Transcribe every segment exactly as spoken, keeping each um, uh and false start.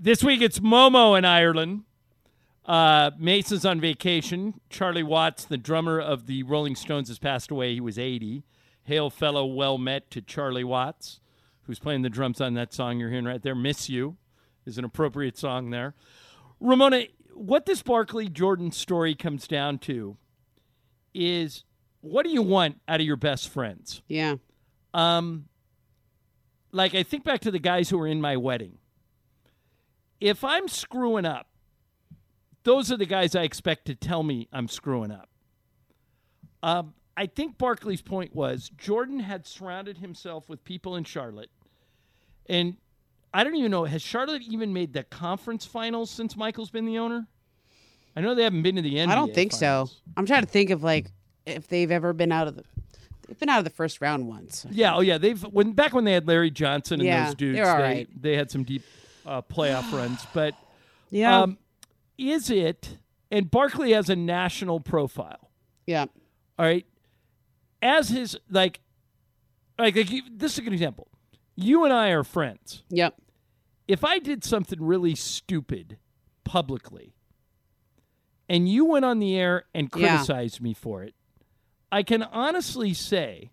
This week it's Momo in Ireland. Uh, Mason's on vacation. Charlie Watts, the drummer of the Rolling Stones, has passed away. He was eighty. Hail fellow well met to Charlie Watts, who's playing the drums on that song you're hearing right there. Miss You is an appropriate song there. Ramona, what this Barkley Jordan story comes down to is, what do you want out of your best friends? Yeah. Um, like, I think back to the guys who were in my wedding. If I'm screwing up, those are the guys I expect to tell me I'm screwing up. Um, I think Barkley's point was Jordan had surrounded himself with people in Charlotte. And I don't even know, has Charlotte even made the conference finals since Michael's been the owner? I know they haven't been to the N B A I don't think finals. so. I'm trying to think of, like, if they've ever been out of the they've been out of the first round once. Yeah, oh yeah, they've when back when they had Larry Johnson and Yeah, those dudes, they're all they, right. they had some deep uh, playoff runs. But Yeah. um, is it, and Barkley has a national profile, yeah. all right, as his, like, like, like you, this is a good example. You and I are friends. Yep. If I did something really stupid publicly and you went on the air and Yeah. criticized me for it, I can honestly say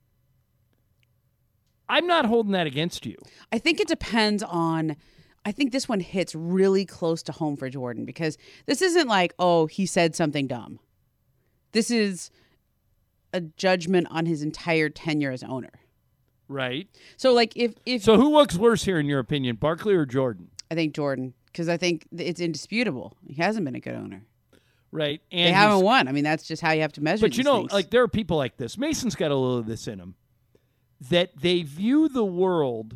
I'm not holding that against you. I think it depends on I think this one hits really close to home for Jordan because this isn't like, oh, he said something dumb. This is a judgment on his entire tenure as owner. Right. So, like, if, if So who looks worse here in your opinion, Barkley or Jordan? I think Jordan, because I think it's indisputable. He hasn't been a good owner. Right. And they haven't he's- won. I mean, that's just how you have to measure But you these know, things. like, there are people like this. Mason's got a little of this in him. That they view the world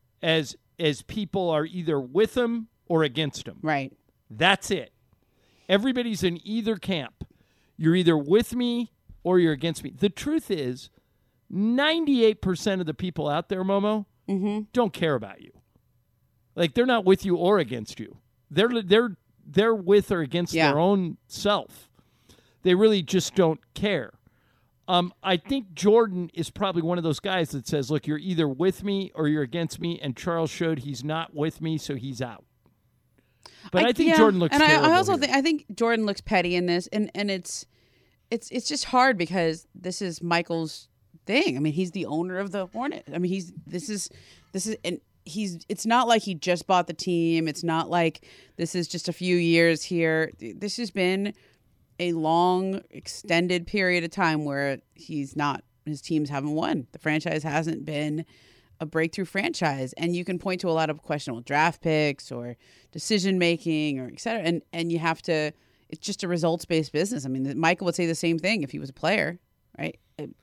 as as people are either with him or against him. Right. That's it. Everybody's in either camp. You're either with me or you're against me. The truth is, ninety-eight percent of the people out there, Momo, Mm-hmm. don't care about you. Like, they're not with you or against you. They're they're they're with or against Yeah. their own self. They really just don't care. Um, I think Jordan is probably one of those guys that says, look, you're either with me or you're against me, and Charles showed he's not with me, so he's out. But I, I think yeah, Jordan looks and terrible I, I also here. think I think Jordan looks petty in this, and, and it's it's it's just hard because this is Michael's thing. I mean, he's the owner of the Hornets. I mean, he's this is this is and he's it's not like he just bought the team. It's not like this is just a few years here. This has been a long, extended period of time where he's not his teams haven't won. The franchise hasn't been a breakthrough franchise, and you can point to a lot of questionable draft picks or decision making or et cetera. And and you have to. It's just a results based business. I mean, Michael would say the same thing if he was a player, right?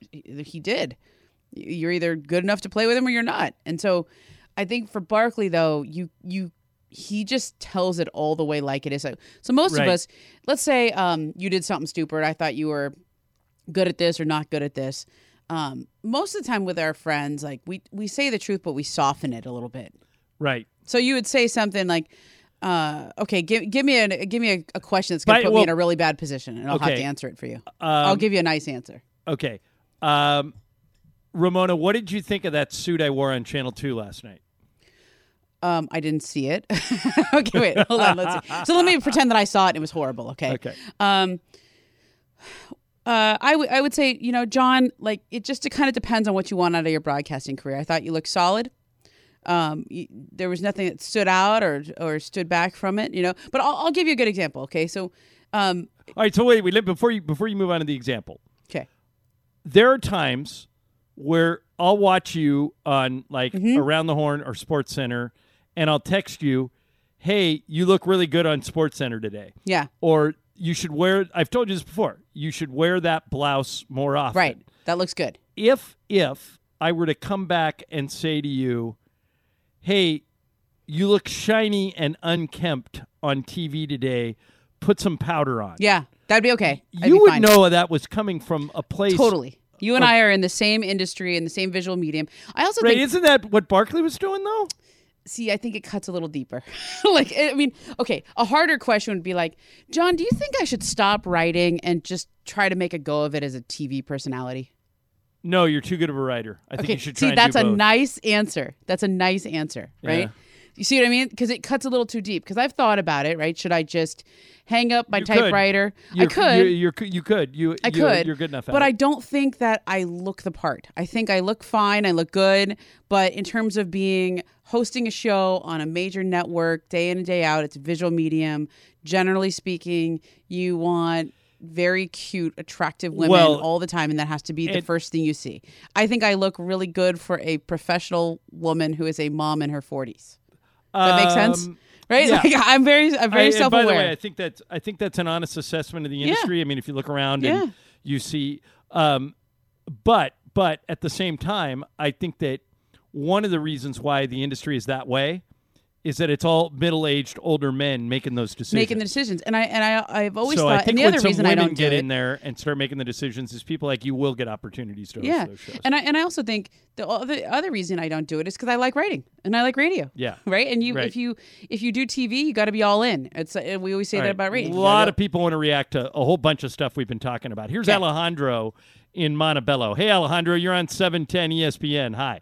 He did. You're either good enough to play with him or you're not. And so, I think for Barkley though, you you he just tells it all the way like it is. So, so most Right. of us, let's say um, you did something stupid. I thought you were good at this or not good at this. Um, most of the time with our friends, like we, we say the truth, but we soften it a little bit. Right. So you would say something like, uh, okay, give, give me a, give me a, a question that's But- going to put well, me in a really bad position and I'll have okay. to answer it for you. Um, I'll give you a nice answer. Okay. Um, Ramona, what did you think of that suit I wore on Channel two last night? Um, I didn't see it. Okay, wait, hold on. Let's see. So let me pretend that I saw it and it was horrible. Okay. Okay. Um, uh, I would I would say, you know, John, like it just kind of depends on what you want out of your broadcasting career. I thought you looked solid. Um, you, there was nothing that stood out or or stood back from it, you know. But I'll, I'll give you a good example. Okay, so um, All right. So wait, wait. Before you before you move on to the example, okay, there are times where I'll watch you on like Mm-hmm. Around the Horn or Sports Center, and I'll text you, "Hey, you look really good on Sports Center today," yeah, or you should wear. I've told you this before. You should wear that blouse more often. right. That looks good. If if I were to come back and say to you, "Hey, you look shiny and unkempt on T V today. Put some powder on." Yeah, that'd be okay. That'd You be would fine. know that was coming from a place. Totally. You and of- I are in the same industry, in the same visual medium. I also Right? think, Isn't that what Barkley was doing though? see, I think it cuts a little deeper. Like, I mean, okay, a harder question would be like, John, do you think I should stop writing and just try to make a go of it as a T V personality? No, you're too good of a writer. I think Okay, you should try see, and that's do a both. nice answer. That's a nice answer, right? You see what I mean? Because it cuts a little too deep. Because I've thought about it, right? Should I just hang up my You typewriter? You're, I could. You're, you're, you could. You, I you, could. You're good enough at But it. I don't think that I look the part. I think I look fine. I look good. But in terms of being hosting a show on a major network day in and day out, it's a visual medium. Generally speaking, you want very cute, attractive women Well, all the time, and that has to be the it- first thing you see. I think I look really good for a professional woman who is a mom in her forties. Does that make sense? Um, Right? yeah. Like I'm very, I'm very I- and self-aware. By the way, I think that's I think that's an honest assessment of the industry. I mean, if you look around Yeah. and you see, um, but but at the same time, I think that one of the reasons why the industry is that way is that it's all middle-aged, older men making those decisions. Making the decisions, and I and I I've always so thought, I think and the when other some reason I women don't get do it, in there and start making the decisions is people like you will get opportunities to host yeah, those shows. and I and I also think the other other reason I don't do it is because I like writing and I like radio. Yeah. right. And you, Right. if you if you do T V, you got to be all in. It's uh, we always say All that right. about radio. A You lot gotta of people want to react to a whole bunch of stuff we've been talking about. Here's Okay. Alejandro in Montebello. Hey, Alejandro, you're on seven ten E S P N. Hi.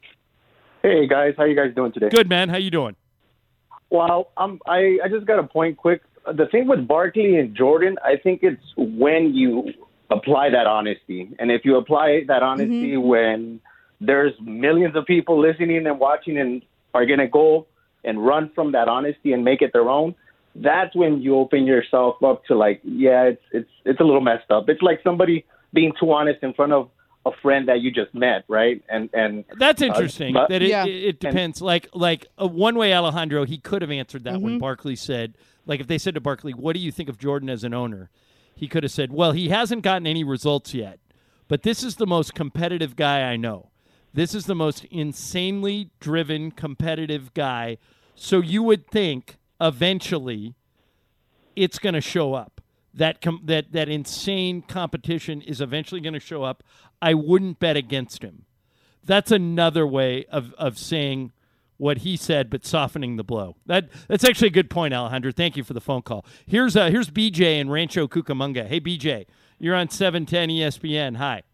Hey guys, how you guys doing today? Good, man. How you doing? Well, um, I I just got a point quick. The thing with Barkley and Jordan, I think it's when you apply that honesty, and if you apply that honesty Mm-hmm. when there's millions of people listening and watching and are gonna go and run from that honesty and make it their own, that's when you open yourself up to like, yeah, it's it's it's a little messed up. It's like somebody being too honest in front of a friend that you just met, right? And and That's interesting. but- that it, Yeah. it, it depends. like like uh, one way, Alejandro, he could have answered that Mm-hmm. when Barkley said, like if they said to Barkley, "What do you think of Jordan as an owner?" He could have said, "Well, he hasn't gotten any results yet, but this is the most competitive guy I know. This is the most insanely driven, competitive guy. So you would think eventually it's going to show up. That com- that that insane competition is eventually going to show up. I wouldn't bet against him." That's another way of, of saying what he said, but softening the blow. That that's actually a good point, Alejandro. Thank you for the phone call. Here's uh, here's B J in Rancho Cucamonga. Hey, B J, you're on seven ten E S P N. Hi.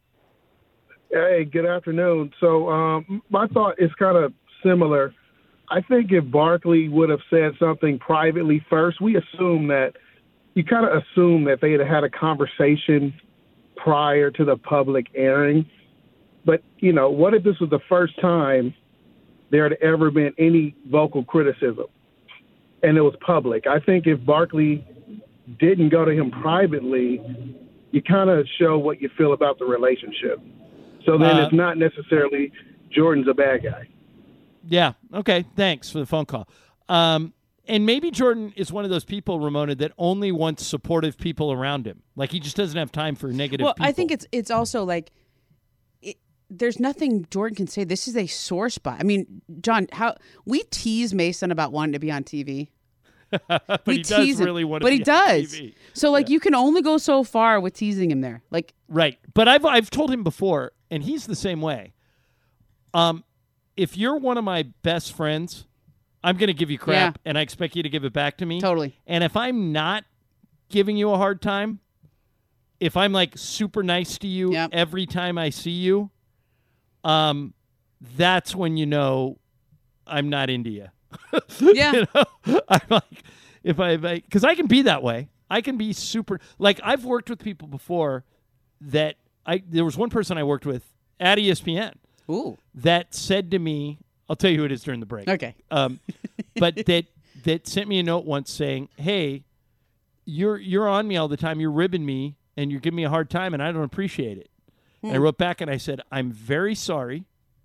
Hey, good afternoon. So um, my thought is kind of similar. I think if Barkley would have said something privately first, we assume that you kind of assume that they had had a conversation prior to the public airing. But, you know, what if this was the first time there had ever been any vocal criticism and it was public? I think if Barkley didn't go to him privately, you kind of show what you feel about the relationship. So then Uh, it's not necessarily Jordan's a bad guy. Yeah. Okay. Thanks for the phone call. Um, and maybe Jordan is one of those people, Ramona, that only wants supportive people around him. Like he just doesn't have time for negative Well, people. I think it's it's also like it, there's nothing Jordan can say. This is a sore spot. I mean, John, how we tease Mason about wanting to be on T V. but we he does tease him, really want to but be he on does. T V. So like you can only go so far with teasing him there. Like Right. But I've I've told him before, and he's the same way. Um, if you're one of my best friends, I'm going to give you crap, Yeah. and I expect you to give it back to me. Totally. And if I'm not giving you a hard time, if I'm like super nice to you Yep. every time I see you, um, that's when you know I'm not into you. Yeah. You know? I'm like, if I, because I can be that way. I can be super, like I've worked with people before that I, there was one person I worked with at E S P N ooh. that said to me, I'll tell you who it is during the break. Okay. Um, but that that sent me a note once saying, "Hey, you're you're on me all the time. You're ribbing me, and you're giving me a hard time, and I don't appreciate it." And I wrote back and I said, "I'm very sorry.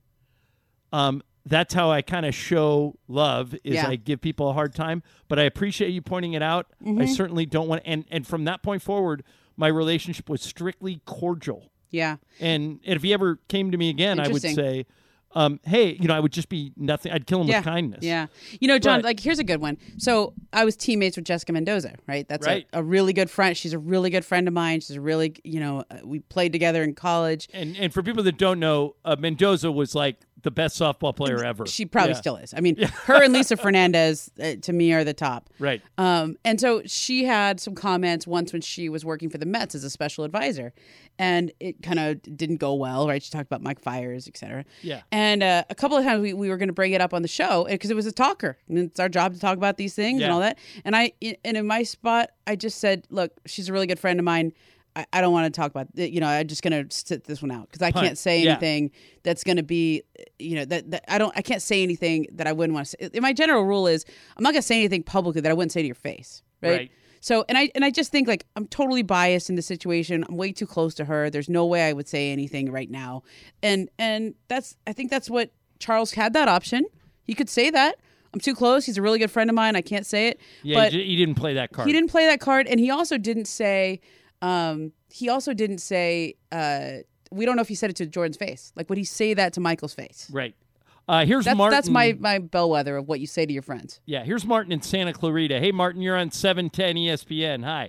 Um, that's how I kind of show love is Yeah. I give people a hard time, but I appreciate you pointing it out. I certainly don't want and and from that point forward, my relationship was strictly cordial. Yeah. And if he ever came to me again, I would Interesting. say, um, hey, you know, I would just be nothing. I'd kill him Yeah. with kindness. Yeah. You know, John, But- like here's a good one. So I was teammates with Jessica Mendoza, right? That's Right. A, a really good friend. She's a really good friend of mine. She's a really, you know, uh, we played together in college. And and for people that don't know, uh, Mendoza was like the best softball player ever. She probably Yeah. still is. I mean, her and Lisa Fernandez, uh, to me, are the top. Right. Um, and so she had some comments once when she was working for the Mets as a special advisor, and it kind of didn't go well, right? She talked about Mike Fiers, et cetera. Yeah. And uh, a couple of times we, we were going to bring it up on the show because it was a talker, and it's our job to talk about these things Yeah. and all that. And I, and in my spot, I just said, look, she's a really good friend of mine. I, I don't want to talk about, you know, I'm just going to sit this one out because I Punt. can't say Yeah. anything that's going to be, you know, that, that I don't, I can't say anything that I wouldn't want to say. And my general rule is I'm not going to say anything publicly that I wouldn't say to your face. Right. Right. So, and I, and I just think like I'm totally biased in the situation. I'm way too close to her. There's no way I would say anything right now. And, and that's, I think that's what Charles had that option. He could say that. I'm too close. He's a really good friend of mine. I can't say it. Yeah, but he, he didn't play that card. he didn't play that card. And he also didn't say, um, he also didn't say, uh, we don't know if he said it to Jordan's face. Like, would he say that to Michael's face? Right. Uh, here's That's, Martin. that's my, my bellwether of what you say to your friends. Yeah, here's Martin in Santa Clarita. Hey, Martin, you're on seven ten E S P N. Hi.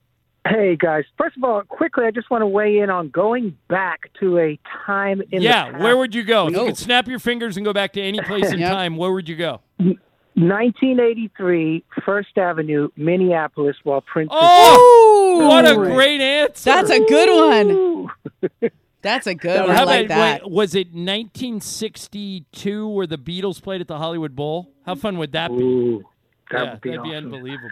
Hey, guys. First of all, quickly, I just want to weigh in on going back to a time in Yeah, the past. where would you go? If you No. could snap your fingers and go back to any place in Yep. time, where would you go? nineteen eighty-three, First Avenue, Minneapolis, while Prince Oh, what a Ooh. great answer. That's a good one. is... That's a good one. I How like about, that. wait, was it nineteen sixty-two where the Beatles played at the Hollywood Bowl? How fun would that be? Ooh, that yeah, would be that'd be awesome. unbelievable.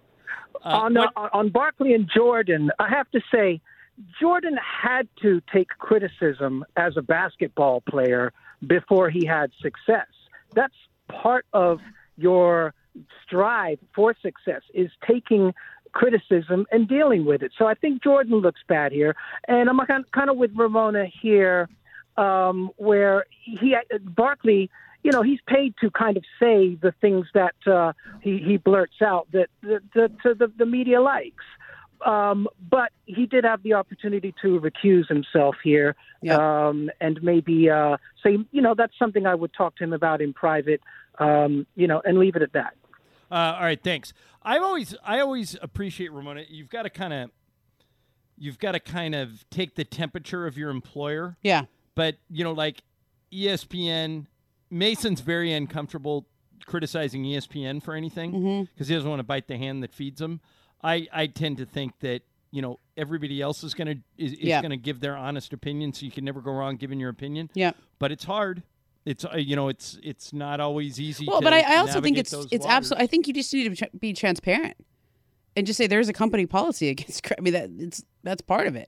Uh, on, uh, what- on Barkley and Jordan, I have to say, Jordan had to take criticism as a basketball player before he had success. That's part of your strive for success, is taking criticism and dealing with it. So I think Jordan looks bad here. And I'm kind of with Ramona here, um, where he Barkley, you know, he's paid to kind of say the things that uh, he, he blurts out that the, the, the, the, the media likes. Um, but he did have the opportunity to recuse himself here, Yeah. um, and maybe uh, say, you know, that's something I would talk to him about in private, um, you know, and leave it at that. Uh, all right, thanks. I always, I always appreciate Ramona. You've got to kind of, you've got to kind of take the temperature of your employer. Yeah. But you know, like E S P N, Mason's very uncomfortable criticizing E S P N for anything because Mm-hmm. he doesn't want to bite the hand that feeds him. I, I tend to think that you know everybody else is gonna is, is Yeah. gonna give their honest opinion, so you can never go wrong giving your opinion. Yeah. But it's hard. It's uh, you know it's it's not always easy. Well, to but I, I also think navigate it's those it's waters. absolutely. I think you just need to tr- be transparent and just say there's a company policy against. cri- I mean that it's that's part of it.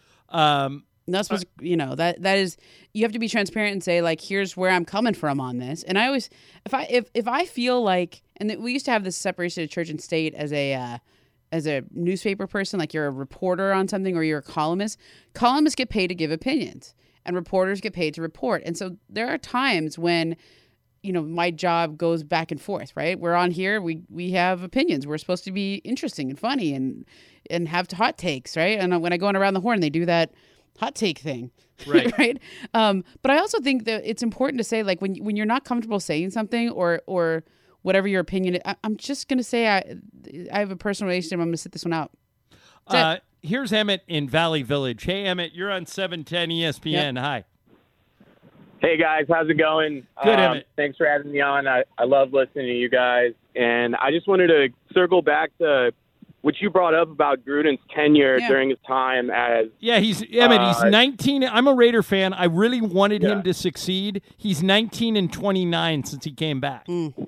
Um, And that's what's you know that that is you have to be transparent and say like here's where I'm coming from on this. And I always if I if if I feel like and th- we used to have this separation of church and state as a uh, as a newspaper person, like you're a reporter on something or you're a columnist. Columnists get paid to give opinions, and reporters get paid to report. And so there are times when you know my job goes back and forth. Right, we're on here. We we have opinions. We're supposed to be interesting and funny and and have hot takes. Right, and when I go on Around the Horn, they do that hot take thing. Right. right. Um, but I also think that it's important to say, like, when when you're not comfortable saying something or or whatever your opinion is, I, I'm just going to say I I have a personal relationship. I'm going to sit this one out. That's uh, here's Emmett in Valley Village. Hey, Emmett, you're on seven ten E S P N. Hi. Hey guys, how's it going? Good, um, Emmett. Thanks for having me on. I, I love listening to you guys, and I just wanted to circle back to what you brought up about Gruden's tenure Yeah. during his time as. Yeah, he's Emmett. He's Uh, nineteen. I'm a Raider fan. I really wanted Yeah. him to succeed. He's nineteen and twenty-nine since he came back.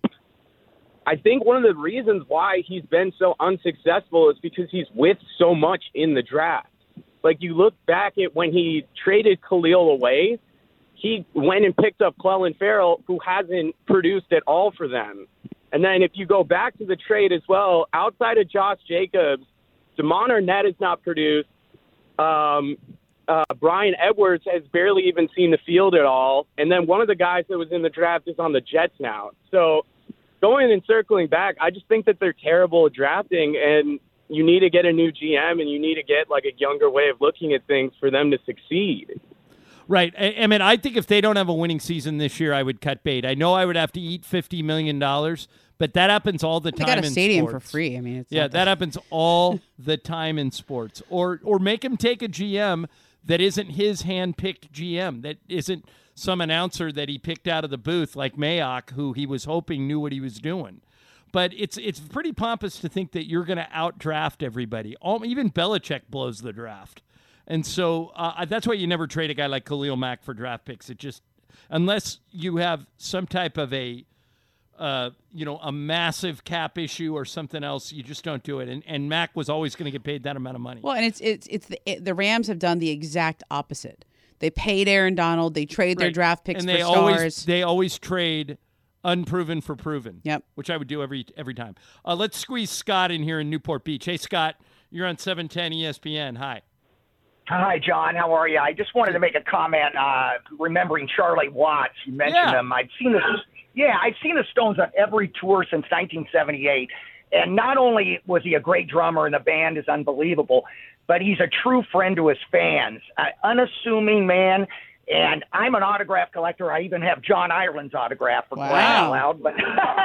I think one of the reasons why he's been so unsuccessful is because he's with so much in the draft. Like, you look back at when he traded Khalil away, he went and picked up Clelin Ferrell, who hasn't produced at all for them. And then if you go back to the trade as well, outside of Josh Jacobs, Damon Arnett has not produced. Um, uh, Brian Edwards has barely even seen the field at all. And then one of the guys that was in the draft is on the Jets now. So going and circling back, I just think that they're terrible at drafting, and you need to get a new G M and you need to get like a younger way of looking at things for them to succeed. Right. I, I mean, I think if they don't have a winning season this year, I would cut bait. I know I would have to eat fifty million dollars, but that happens all the They time got a in stadium sports. for free. I mean, it's Yeah, not that happens all the time in sports. Or or make him take a G M that isn't his hand-picked G M, that isn't some announcer that he picked out of the booth like Mayock, who he was hoping knew what he was doing. But it's it's pretty pompous to think that you're going to outdraft everybody. All, even Belichick blows the draft. And so uh, that's why you never trade a guy like Khalil Mack for draft picks. It just, unless you have some type of a, uh, you know, a massive cap issue or something else, you just don't do it. And and Mack was always going to get paid that amount of money. Well, and it's it's it's the, it, the Rams have done the exact opposite. They paid Aaron Donald. They trade their Right. draft picks and for they stars. always they always trade unproven for proven. Yep. Which I would do every every time. Uh, let's squeeze Scott in here in Newport Beach. Hey, Scott, you're on seven ten E S P N. Hi. Hi, John. How are you? I just wanted to make a comment. Uh, remembering Charlie Watts, you mentioned Yeah. him. I've seen the yeah, I've seen the Stones on every tour since nineteen seventy-eight, and not only was he a great drummer and the band is unbelievable, but he's a true friend to his fans. Uh, unassuming man. And I'm an autograph collector. I even have John Ireland's autograph for Wow. crying out loud. But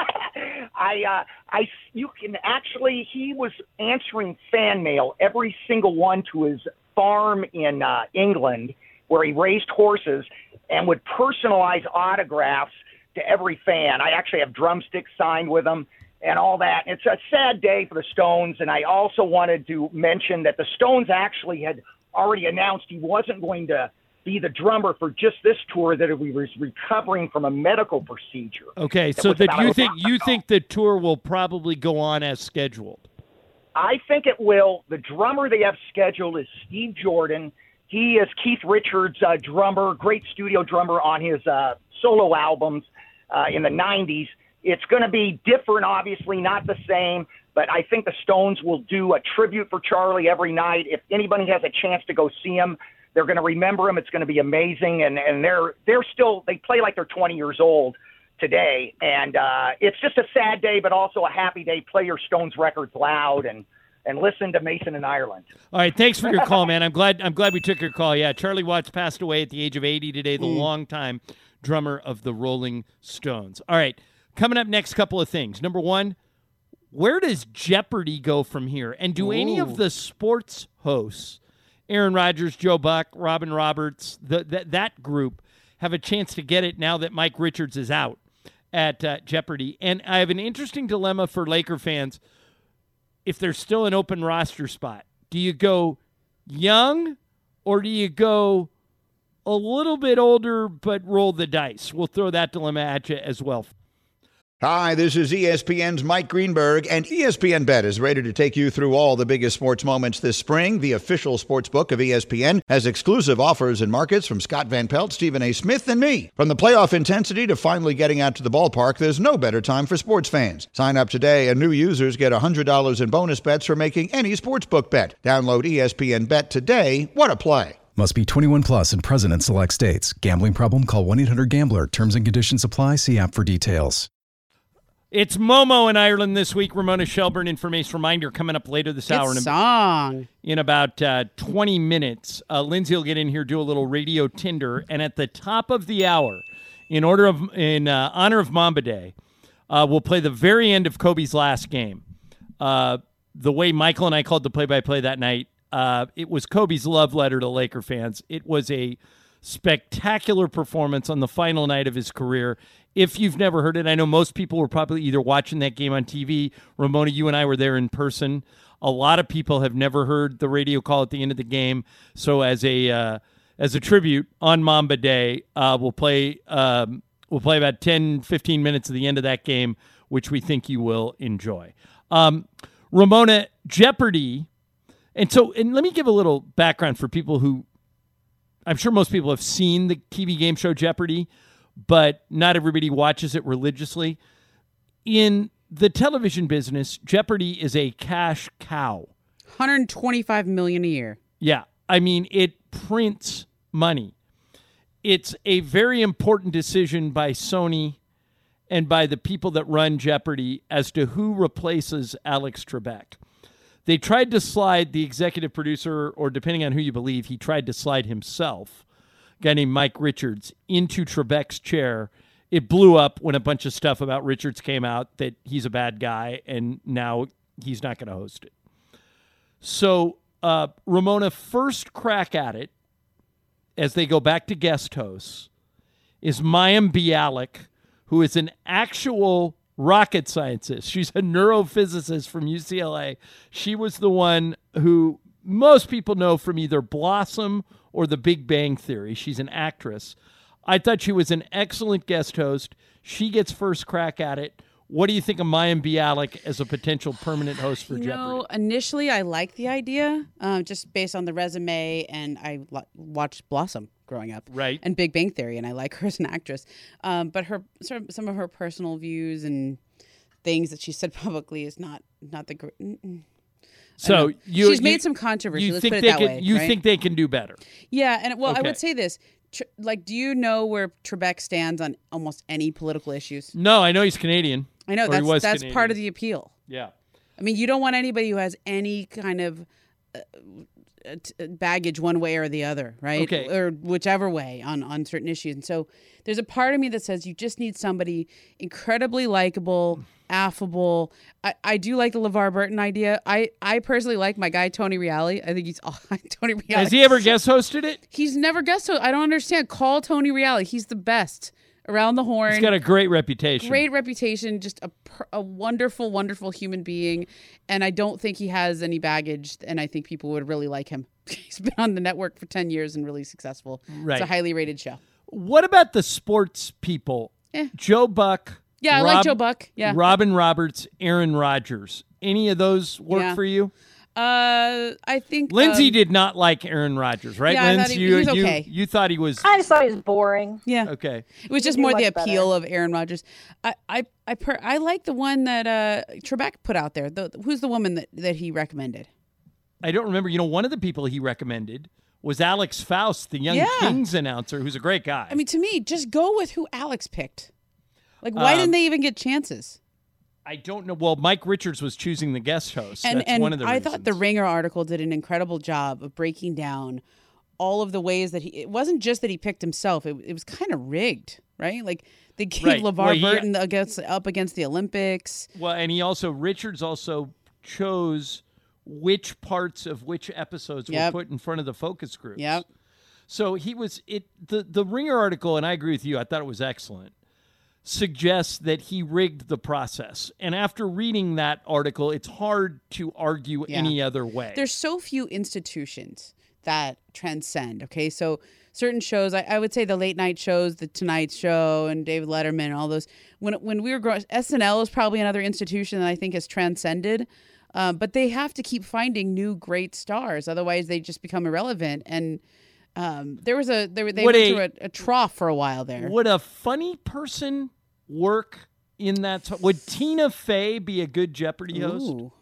I, uh, I, you can actually. He was answering fan mail, every single one, to his farm in uh, England, where he raised horses, and would personalize autographs to every fan. I actually have drumsticks signed with him and all that. It's a sad day for the Stones. And I also wanted to mention that the Stones actually had already announced he wasn't going to be the drummer for just this tour, that he was recovering from a medical procedure. Okay, That so was that about you a think month you ago. think the tour will probably go on as scheduled. I think it will. The drummer they have scheduled is Steve Jordan. He is Keith Richards' uh, drummer, great studio drummer on his uh, solo albums uh, in the nineties. It's going to be different, obviously, not the same, but I think the Stones will do a tribute for Charlie every night. If anybody has a chance to go see him, they're going to remember him. It's going to be amazing, and, and they're they're still they play like they're twenty years old today, and uh, it's just a sad day, but also a happy day. Play your Stones records loud and and listen to Mason in Ireland. All right, thanks for your call, man. I'm glad I'm glad we took your call. Yeah, Charlie Watts passed away at the age of eighty today, the longtime drummer of the Rolling Stones. All right, coming up next, couple of things. Number one, where does Jeopardy go from here? And do any Ooh. of the sports hosts, Aaron Rodgers, Joe Buck, Robin Roberts, the, that that group, have a chance to get it now that Mike Richards is out at uh, Jeopardy? And I have an interesting dilemma for Laker fans. If there's still an open roster spot, do you go young or do you go a little bit older but roll the dice? We'll throw that dilemma at you as well. Hi, this is E S P N's Mike Greenberg, and E S P N Bet is ready to take you through all the biggest sports moments this spring. The official sports book of E S P N has exclusive offers and markets from Scott Van Pelt, Stephen A. Smith, and me. From the playoff intensity to finally getting out to the ballpark, there's no better time for sports fans. Sign up today, and new users get one hundred dollars in bonus bets for making any sportsbook bet. Download E S P N Bet today. What a play. Must be twenty-one plus and present in select states. Gambling problem? Call one eight hundred gambler. Terms and conditions apply. See app for details. It's Momo in Ireland this week. Ramona Shelburne, information reminder coming up later this hour. Good In, song. in about uh, twenty minutes, uh, Lindsay will get in here, do a little radio Tinder, and at the top of the hour, in order of in uh, honor of Mamba Day, uh, we'll play the very end of Kobe's last game. Uh, the way Michael and I called the play-by-play that night, uh, it was Kobe's love letter to Laker fans. It was a spectacular performance on the final night of his career. If you've never heard it, I know most people were probably either watching that game on T V. Ramona, you and I were there in person. A lot of people have never heard the radio call at the end of the game. So as a uh, as a tribute on Mamba Day, uh, we'll play um, we'll play about ten, fifteen minutes at the end of that game, which we think you will enjoy. Um, Ramona, Jeopardy. And so, and let me give a little background for people who, I'm sure most people have seen the T V game show Jeopardy, but not everybody watches it religiously. In the television business, Jeopardy is a cash cow. one hundred twenty-five million dollars a year. Yeah. I mean, it prints money. It's a very important decision by Sony and by the people that run Jeopardy as to who replaces Alex Trebek. They tried to slide the executive producer, or depending on who you believe, he tried to slide himself, a guy named Mike Richards, into Trebek's chair. It blew up when a bunch of stuff about Richards came out that he's a bad guy, and now he's not going to host it. So uh, Ramona first crack at it, as they go back to guest hosts, is Mayim Bialik, who is an actual rocket scientist. She's a neurophysicist from U C L A. She was the one who most people know from either Blossom or The Big Bang Theory. She's an actress. I thought she was an excellent guest host. She gets first crack at it. What do you think of Mayim Bialik as a potential permanent host for you Jeopardy? know, initially I liked the idea, um, just based on the resume, and I lo- watched Blossom growing up, Right. and Big Bang Theory, and I like her as an actress. Um, but her sort of some of her personal views and things that she said publicly is not not the great. So you, she's you, made some controversy. You Let's think put it they that can, way. You right? think they can do better? Yeah, and well, I Okay. would say this. Tr- like, do you know where Trebek stands on almost any political issues? No, I know he's Canadian. I know Or he that's was that's Canadian. part of the appeal. Yeah. I mean, you don't want anybody who has any kind of uh, uh, t- baggage one way or the other, right? Okay. Or whichever way on, on certain issues. And so there's a part of me that says you just need somebody incredibly likable, affable. I, I do like the LeVar Burton idea. I, I personally like my guy, Tony Reali. I think he's oh, Tony Reali. Has he ever guest hosted it? He's never guest hosted. I don't understand. Call Tony Reali. He's the best around the horn. He's got a great reputation. Great reputation, just a per- a wonderful, wonderful human being, and I don't think he has any baggage. And I think people would really like him. He's been on the network for ten years and really successful. Right. It's a highly rated show. What about the sports people? Eh. Joe Buck. Yeah, I like Joe Buck. Yeah. Robin Roberts, Aaron Rodgers. Any of those work Yeah. for you? Uh, I think Lindsay um, did not like Aaron Rodgers, right? Yeah, I Lindsay, thought he- you, he was you- okay. you thought he was I just thought he was boring. Yeah. okay. It was just do more the much better. appeal of Aaron Rodgers. I I I, per- I like the one that uh Trebek put out there. The, who's the woman that, that he recommended? I don't remember. You know, one of the people he recommended was Alex Faust, the Young Yeah. Kings announcer, who's a great guy. I mean, to me, just go with who Alex picked. Like, why Um, didn't they even get chances? I don't know. Well, Mike Richards was choosing the guest host. And That's and one of the I reasons. thought the Ringer article did an incredible job of breaking down all of the ways that he. It wasn't just that he picked himself. It, it was kind of rigged, right? Like they gave Right. LeVar Well, he- Burton against up against the Olympics. Well, and he also Richards also chose which parts of which episodes Yep. were put in front of the focus groups. Yep. So he was it the the Ringer article, and I agree with you. I thought it was excellent. Suggests that he rigged the process, and after reading that article, it's hard to argue Yeah. any other way. There's so few institutions that transcend. Okay, so certain shows, I, I would say the late night shows, the Tonight Show, and David Letterman, and all those. When when we were growing, S N L is probably another institution that I think has transcended. Um, but they have to keep finding new great stars, otherwise they just become irrelevant. And um, there was a they, were- they Would went a- through a, a trough for a while there. Would a funny person work in that? T- would Tina Fey be a good Jeopardy host, Ooh.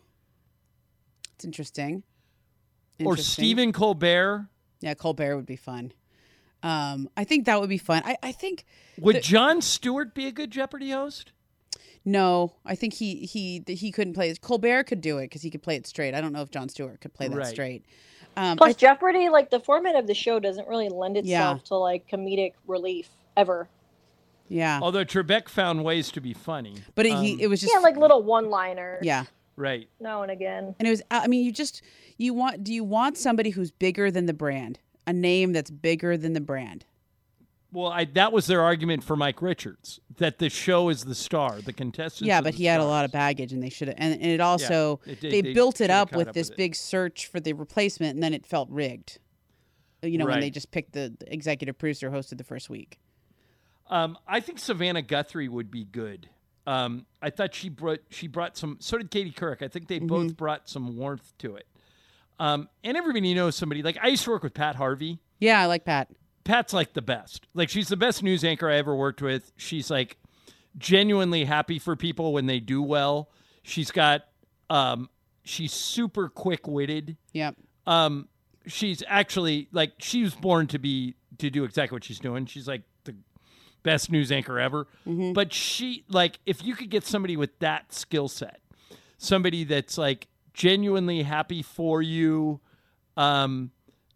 It's interesting. or Interesting. Stephen Colbert? Yeah, Colbert would be fun. Um, I think that would be fun. I, I think Would the- Jon Stewart be a good Jeopardy host? no. I think he he he couldn't play it. Colbert could do it because he could play it straight. I don't know if Jon Stewart could play that Right. straight. Um, Plus, I- Jeopardy, like the format of the show, doesn't really lend itself Yeah. to like comedic relief ever. yeah, Although Trebek found ways to be funny. but it, Um, he it was just Yeah, like little one-liners. yeah. right. Now and again. And it was, I mean, you just, you want, do you want somebody who's bigger than the brand? A name that's bigger than the brand? Well, I, that was their argument for Mike Richards, that the show is the star, the contestants. Yeah, are but the he had a stars. lot of baggage and they should have, and, and it also, it did- they, they built it should have up caught with up this with it. big search for the replacement and then it felt rigged. You know, when they Right. just picked the, the executive producer hosted the first week. Um, I think Savannah Guthrie would be good. Um, I thought she brought she brought some. So did Katie Couric. I think they Mm-hmm. both brought some warmth to it. Um, and everybody knows somebody. Like I used to work with Pat Harvey. Yeah, I like Pat. Pat's like the best. Like she's the best news anchor I ever worked with. She's like genuinely happy for people when they do well. She's got um, she's super quick witted. Yep. Um, she's actually like she was born to be to do exactly what she's doing. She's like the best news anchor ever. Mm-hmm. But she like if you could get somebody with that skill set, somebody that's like genuinely happy for you, um,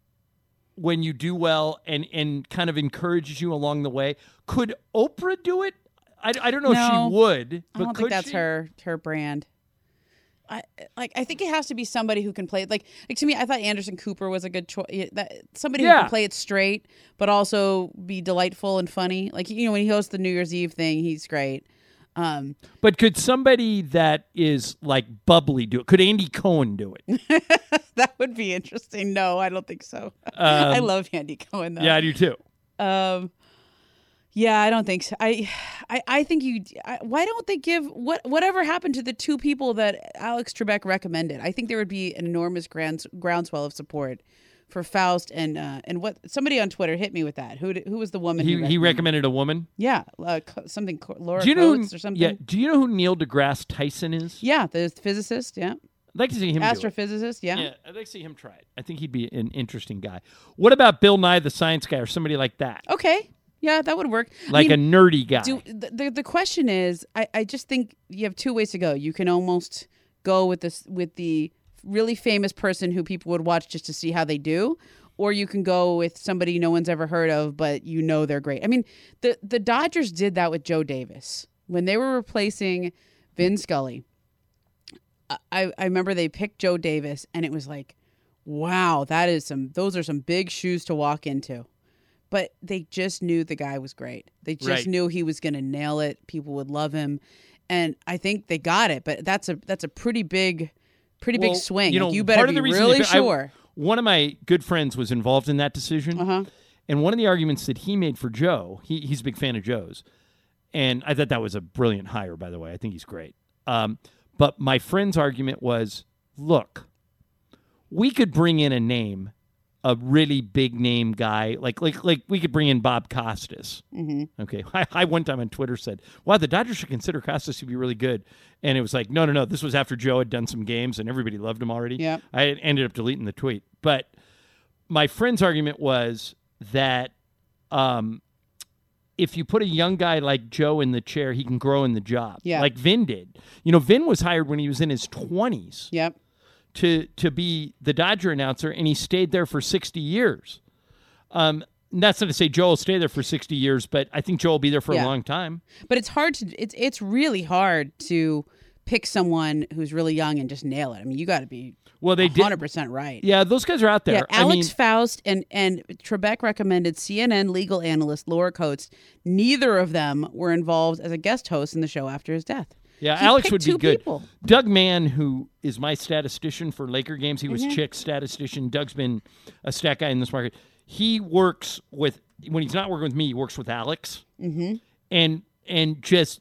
when you do well and and kind of encourages you along the way. Could Oprah do it? I, I don't know No, if she would, but I don't could think that's she? her her brand. I like. I think it has to be somebody who can play it. Like, like to me, I thought Anderson Cooper was a good choice. That somebody Yeah. who can play it straight, but also be delightful and funny. Like, you know, when he hosts the New Year's Eve thing, he's great. Um, But could somebody that is like bubbly do it? Could Andy Cohen do it? that would be interesting. No, I don't think so. I love Andy Cohen, though. Yeah, I do too. Um, yeah, I don't think so. I, I, I think you. I, why don't they give what whatever happened to the two people that Alex Trebek recommended? I think there would be an enormous grand, groundswell of support for Faust and uh, and what somebody on Twitter hit me with that. Who did- who was the woman? He, who he recommended a woman. Yeah, uh, co- something co- Laura Do you know? Who, Coates or something. yeah. Do you know who Neil deGrasse Tyson is? Yeah, the physicist. Yeah, I'd like to see him. do it. astrophysicist. Yeah. Yeah, I'd like to see him try it. I think he'd be an interesting guy. What about Bill Nye the Science Guy or somebody like that? Okay. Yeah, that would work. I Like mean, a nerdy guy. Do, the, the the question is, I, I just think you have two ways to go. You can almost go with this with the really famous person who people would watch just to see how they do, or you can go with somebody no one's ever heard of, but you know they're great. I mean, the the Dodgers did that with Joe Davis when they were replacing Vin Scully. I I remember they picked Joe Davis, and it was like, wow, that is some those are some big shoes to walk into. But they just knew the guy was great. They just Right. knew he was going to nail it. People would love him, and I think they got it. But that's a that's a pretty big, pretty Well, big swing. You know, Like, you part better of be the reason really they- I- sure. one of my good friends was involved in that decision, Uh-huh. and one of the arguments that he made for Joe, he, he's a big fan of Joe's, and I thought that was a brilliant hire. By the way, I think he's great. Um, but my friend's argument was, look, we could bring in a name. A really big name guy, like like like we could bring in Bob Costas. Mm-hmm. Okay, I, I one time on Twitter said, "Wow, the Dodgers should consider Costas to be really good," and it was like, no, no, no. This was after Joe had done some games and everybody loved him already. Yeah. I ended up deleting the tweet, but my friend's argument was that um, if you put a young guy like Joe in the chair, he can grow in the job, Yeah. like Vin did. You know, Vin was hired when he was in his twenties. Yep. To, to be the Dodger announcer, and he stayed there for sixty years. Um, and that's not to say Joe will stay there for sixty years, but I think Joe will be there for Yeah. a long time. But it's hard to it's it's really hard to pick someone who's really young and just nail it. I mean, you got to be Well, they did. one hundred percent right. Yeah, those guys are out there. Yeah, I Alex mean, Faust and and Trebek recommended C N N legal analyst Laura Coates. Neither of them were involved as a guest host in the show after his death. yeah, He Alex picked would be two good. people. Doug Mann, who is my statistician for Laker games, he was Mhm. Chick's statistician. Doug's been a stat guy in this market. He works with, when he's not working with me, he works with Alex. Mm-hmm. and and just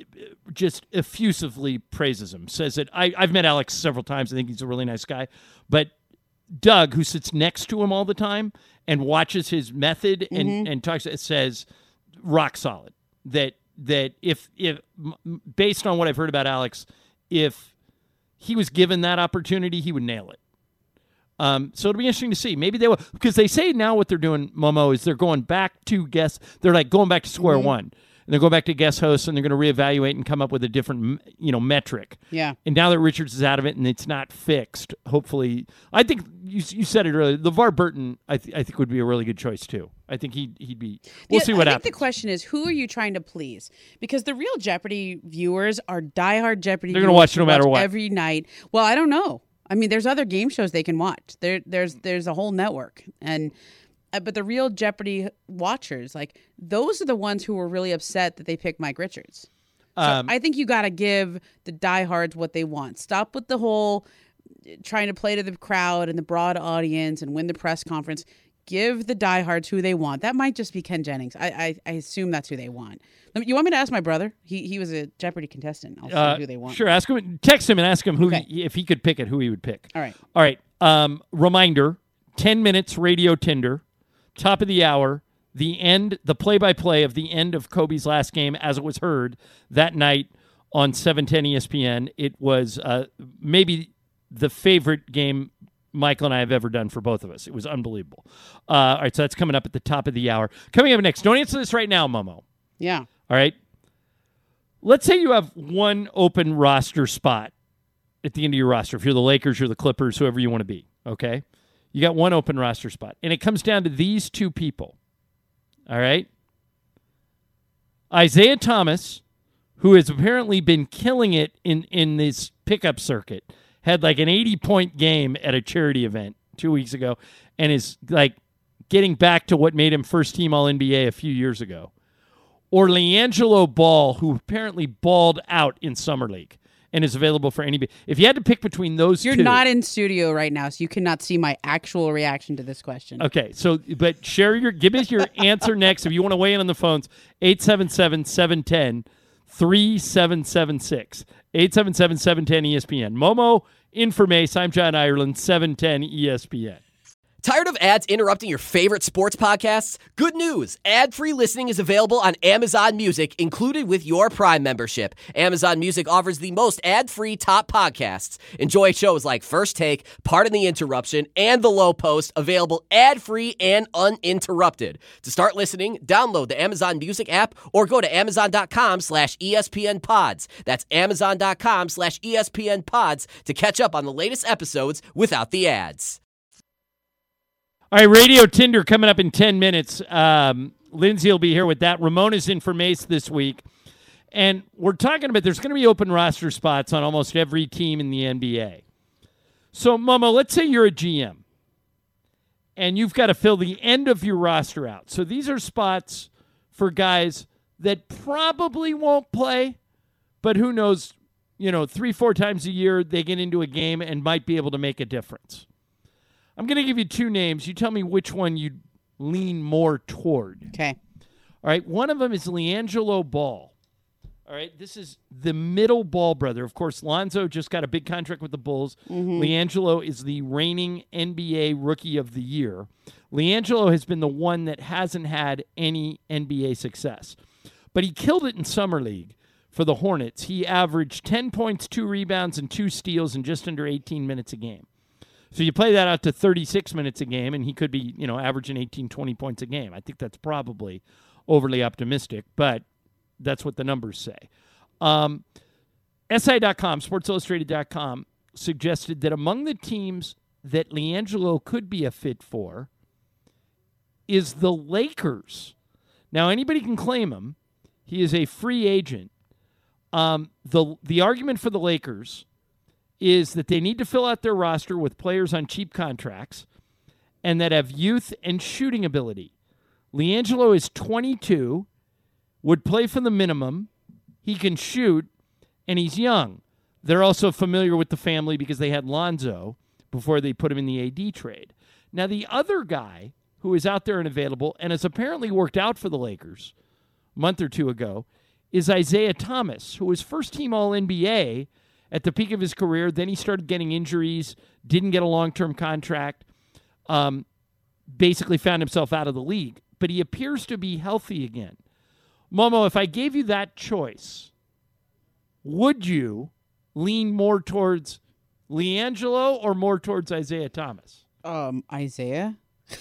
just effusively praises him. Says that I, I've met Alex several times. I think he's a really nice guy. But Doug, who sits next to him all the time and watches his method and, Mhm. and talks, it says rock solid. That that if if m- based on what I've heard about Alex, if he was given that opportunity, he would nail it. Um, so it'll be interesting to see. Maybe they will, because they say now what they're doing, Momo, is they're going back to guest. They're like going back to square Mhm. one, and they're going back to guest hosts, and they're going to reevaluate and come up with a different, m- you know, metric. Yeah. And now that Richards is out of it and it's not fixed, hopefully, I think you you said it earlier. LeVar Burton, I th- I think would be a really good choice too. I think he'd he'd be. We'll Yeah, see what I happens. think the question is, who are you trying to please? Because the real Jeopardy viewers are diehard Jeopardy. They're gonna viewers watch who no matter what. every night. Well, I don't know. I mean, there's other game shows they can watch. There, there's there's a whole network, and uh, but the real Jeopardy watchers, like those are the ones who were really upset that they picked Mike Richards. So Um, I think you got to give the diehards what they want. Stop with the whole uh, trying to play to the crowd and the broad audience and win the press conference. Give the diehards who they want. That might just be Ken Jennings. I I, I assume that's who they want. Let me- You want me to ask my brother? He he was a Jeopardy contestant. I'll Uh, see who they want. Sure, ask him. Text him and ask him who Okay. he, if he could pick it, who he would pick. All right. All right. Um, reminder: ten minutes radio Tinder, top of the hour, the end, the play-by-play of the end of Kobe's last game as it was heard that night on seven ten E S P N. It was uh, maybe the favorite game Michael and I have ever done for both of us. It was unbelievable. Uh, all right, so that's coming up at the top of the hour. Coming up next. Don't answer this right now, Momo. Yeah. All right. Let's say you have one open roster spot at the end of your roster. If you're the Lakers, you're the Clippers, whoever you want to be. Okay. You got one open roster spot. And it comes down to these two people. All right. Isaiah Thomas, who has apparently been killing it in, in this pickup circuit, had like an eighty-point game at a charity event two weeks ago, and is like getting back to what made him first-team All N B A a few years ago. Or LiAngelo Ball, who apparently balled out in Summer League and is available for anybody. If you had to pick between those You're two... You're not in studio right now, so you cannot see my actual reaction to this question. Okay, so, but share your... Give us your answer next. If you want to weigh in on the phones, eight seven seven, seven one zero, three seven seven six. eight seven seven, seven one zero, E S P N. Momo Informace, I'm John Ireland, seven ten E S P N. Tired of ads interrupting your favorite sports podcasts? Good news! Ad-free listening is available on Amazon Music, included with your Prime membership. Amazon Music offers the most ad-free top podcasts. Enjoy shows like First Take, Pardon the Interruption, and The Low Post, available ad-free and uninterrupted. To start listening, download the Amazon Music app or go to amazon.com slash ESPN pods. That's amazon.com slash ESPN pods to catch up on the latest episodes without the ads. All right, Radio Tinder coming up in ten minutes. Um, Lindsay will be here with that. Ramona's Informace this week. And we're talking about there's going to be open roster spots on almost every team in the N B A. So, Momo, let's say you're a G M, and you've got to fill the end of your roster out. So these are spots for guys that probably won't play, but who knows, you know, three, four times a year they get into a game and might be able to make a difference. I'm going to give you two names. You tell me which one you'd lean more toward. Okay. All right. One of them is LiAngelo Ball. All right. This is the middle Ball brother. Of course, Lonzo just got a big contract with the Bulls. Mm-hmm. LiAngelo is the reigning N B A Rookie of the Year. LiAngelo has been the one that hasn't had any N B A success. But he killed it in Summer League for the Hornets. He averaged ten points, two rebounds, and two steals in just under eighteen minutes a game. So you play that out to thirty-six minutes a game, and he could be, you know, averaging eighteen, twenty points a game. I think that's probably overly optimistic, but that's what the numbers say. Um, S I dot com, Sports Illustrated dot com, suggested that among the teams that LiAngelo could be a fit for is the Lakers. Now, anybody can claim him. He is a free agent. Um, the the argument for the Lakers is that they need to fill out their roster with players on cheap contracts and that have youth and shooting ability. LiAngelo is twenty-two, would play for the minimum, he can shoot, and he's young. They're also familiar with the family because they had Lonzo before they put him in the A D trade. Now, the other guy who is out there and available and has apparently worked out for the Lakers a month or two ago is Isaiah Thomas, who was first-team All N B A at the peak of his career. Then he started getting injuries, didn't get a long-term contract, um, basically found himself out of the league. But he appears to be healthy again. Momo, if I gave you that choice, would you lean more towards LiAngelo or more towards Isaiah Thomas? Um, Isaiah?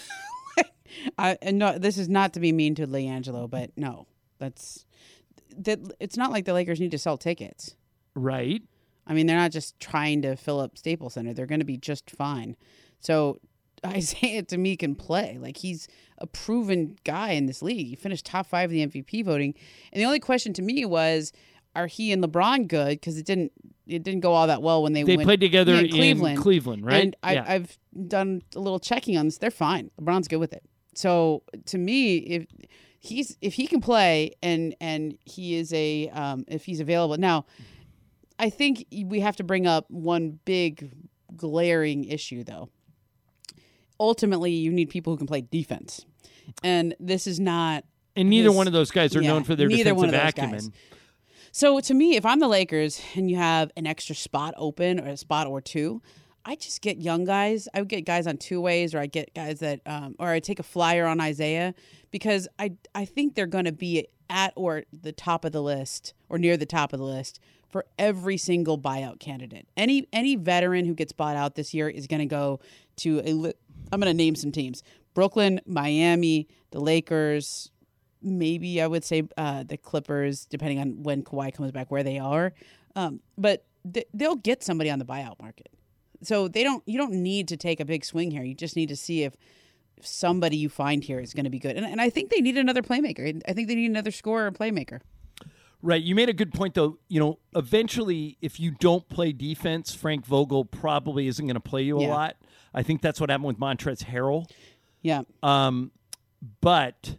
I, and no, this is not to be mean to LiAngelo, but no. That's that. It's not like the Lakers need to sell tickets. Right. I mean, they're not just trying to fill up Staples Center. They're going to be just fine. So Isaiah, to me, can play. Like, he's a proven guy in this league. He finished top five in the M V P voting. And the only question to me was, are he and LeBron good? Because it didn't it didn't go all that well when they, they went, played together in in Cleveland. Cleveland, right? And I, yeah. I've done a little checking on this. They're fine. LeBron's good with it. So, to me, if he's if he can play and and he is a um, if he's available now. I think we have to bring up one big glaring issue, though. Ultimately, you need people who can play defense. And this is not... And neither his, one of those guys are yeah, known for their neither defensive one of those acumen. Guys. So, to me, if I'm the Lakers and you have an extra spot open or a spot or two, I just get young guys. I would get guys on two ways, or I get guys that... Um, or I take a flyer on Isaiah, because I, I think they're going to be at or the top of the list or near the top of the list for every single buyout candidate. Any any veteran who gets bought out this year is going to go to a li- I'm going to name some teams. Brooklyn, Miami, the Lakers, maybe I would say uh, the Clippers, depending on when Kawhi comes back, where they are. Um, but th- they'll get somebody on the buyout market. So they don't. You don't need to take a big swing here. You just need to see if, if somebody you find here is going to be good. And, and I think they need another playmaker. I think they need another scorer and playmaker. Right. You made a good point, though. You know, eventually, if you don't play defense, Frank Vogel probably isn't going to play you a Yeah. lot. I think that's what happened with Montrezl Harrell. Yeah. Um, but,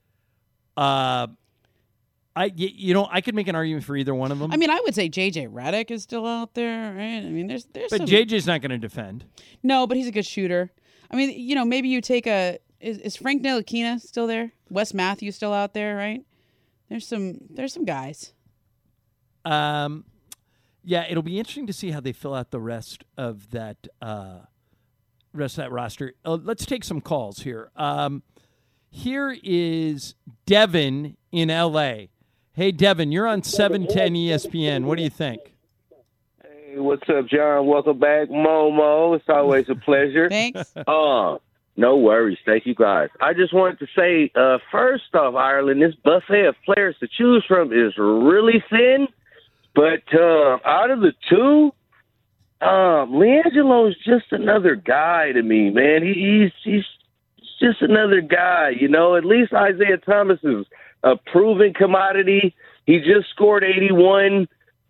uh, I y- you know, I could make an argument for either one of them. I mean, I would say J J Redick is still out there, right? I mean, there's there's but some... J J's not going to defend. No, but he's a good shooter. I mean, you know, maybe you take a is, is Frank Ntilikina still there? Wes Matthews still out there, right? There's some there's some guys. Um, yeah, it'll be interesting to see how they fill out the rest of that uh, rest of that roster. Uh, let's take some calls here. Um, here is Devin in L A. Hey, Devin, you're on seven ten E S P N. What do you think? Hey, what's up, John? Welcome back, Momo. It's always a pleasure. Thanks. Uh, no worries. Thank you, guys. I just wanted to say, uh, first off, Ireland, this buffet of players to choose from is really thin. But uh, out of the two, um, LiAngelo is just another guy to me, man. He, he's he's just another guy, you know. At least Isaiah Thomas is a proven commodity. He just scored eighty-one.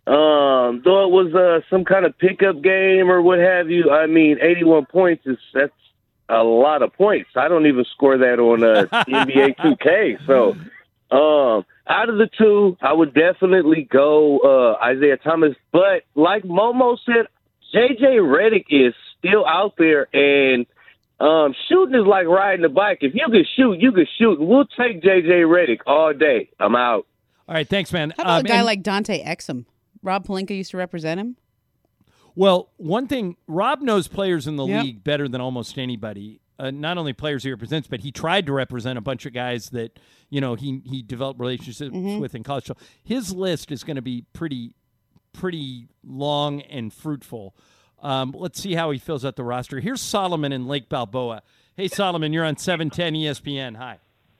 Um, though it was uh, some kind of pickup game or what have you. I mean, eighty-one points is that's a lot of points. I don't even score that on uh, N B A two K. So, um, out of the two, I would definitely go uh, Isaiah Thomas. But like Momo said, J J Redick is still out there, and um, shooting is like riding a bike. If you can shoot, you can shoot. We'll take J J Redick all day. I'm out. All right, thanks, man. How about Um, a guy and- like Dante Exum? Rob Pelinka used to represent him. Well, one thing, Rob knows players in the Yep. league better than almost anybody. Uh, not only players he represents, but he tried to represent a bunch of guys that, you know, he he developed relationships Mhm. with in college. So his list is going to be pretty, pretty long and fruitful. Um, let's see how he fills out the roster. Here's Solomon in Lake Balboa. Hey, Solomon, you're on seven ten E S P N. Hi.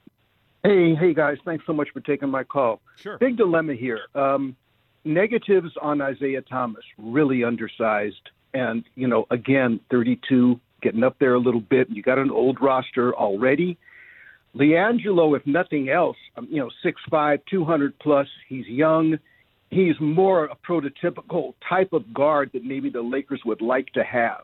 Hey, hey guys, thanks so much for taking my call. Sure. Big dilemma here. Um, negatives on Isaiah Thomas, really undersized. And, you know, again, thirty-two, getting up there a little bit. You got an old roster already. LiAngelo, if nothing else, um, you know, six five, two hundred plus. He's young. He's more a prototypical type of guard that maybe the Lakers would like to have.